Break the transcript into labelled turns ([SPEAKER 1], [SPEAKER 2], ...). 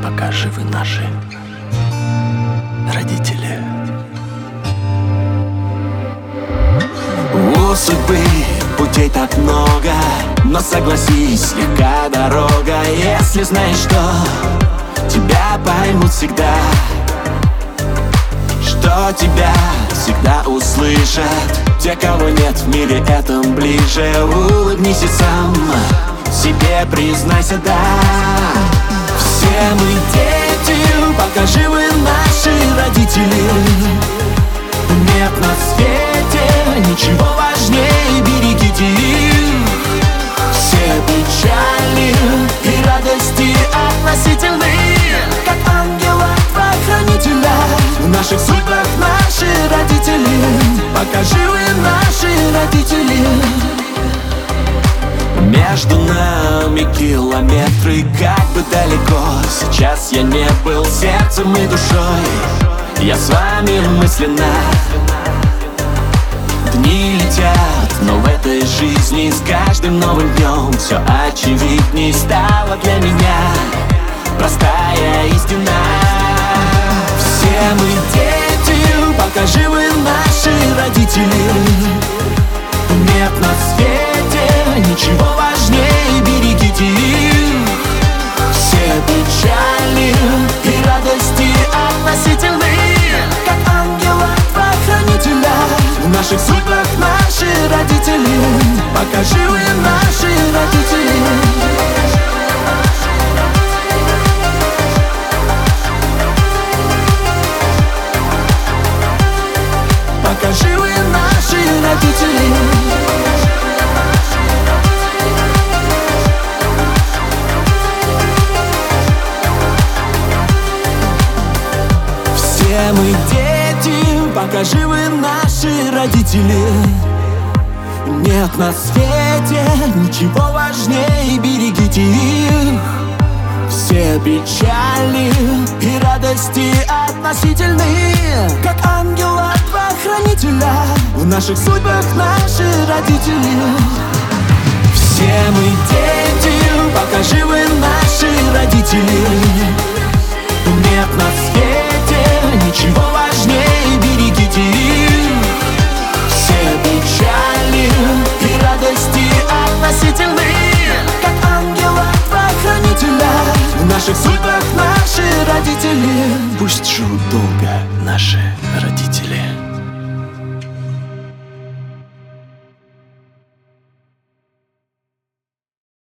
[SPEAKER 1] пока живы наши родители.
[SPEAKER 2] У судьбы путей так много, но согласись, легка дорога, если знаешь, что тебя поймут всегда, что тебя всегда услышат те, кого нет в мире этом ближе. Улыбнись и сам себе признайся, да. Все мы дети, пока живы наши родители. Нет на свете ничего важнее, берегите их. Все печали и радости относительны, как ангела-хранителя. В наших судьбах наши родители, пока живы наши родители. Между нами километры, как бы далеко сейчас я не был, сердцем и душой я с вами мысленно. Дни летят, но в этой жизни с каждым новым днем все очевидней стала для меня простая истина. Все мы дети, пока живы наши родители. Нет на свете ничего важнее, берегите их. Все печали и радости относительны, как ангела-хранителя. В наших судьбах наши родители, пока живы наши родители. Пока живы наши родители. Все мы дети, пока живы наши родители. Нет на свете ничего важнее, берегите их. Все печали и радости относительны, как ангела-хранителя. В наших судьбах наши родители. Все мы дети, пока живы наши родители. Нет на свете ничего важнее, берегите их. Все печали и радости относительны, как ангела-хранителя. В наших судьбах наши родители.
[SPEAKER 1] Пусть живут долго наши родители.